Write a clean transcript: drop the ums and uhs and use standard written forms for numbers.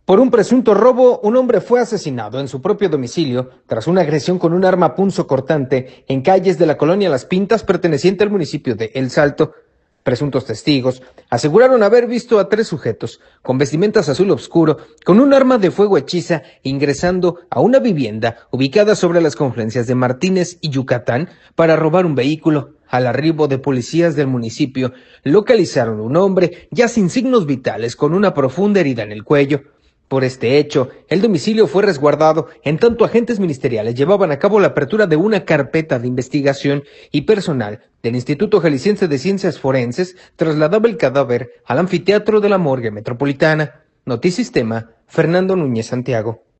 Por un presunto robo, un hombre fue asesinado en su propio domicilio tras una agresión con un arma punzocortante en calles de la colonia Las Pintas, perteneciente al municipio de El Salto. Presuntos testigos aseguraron haber visto a tres sujetos con vestimentas azul oscuro, con un arma de fuego hechiza, ingresando a una vivienda ubicada sobre las confluencias de Martínez y Yucatán para robar un vehículo. Al arribo de policías del municipio, localizaron un hombre ya sin signos vitales con una profunda herida en el cuello. Por este hecho, el domicilio fue resguardado, en tanto agentes ministeriales llevaban a cabo la apertura de una carpeta de investigación y personal del Instituto Jalisciense de Ciencias Forenses trasladaba el cadáver al anfiteatro de la Morgue Metropolitana. Notisistema, Fernando Núñez Santiago.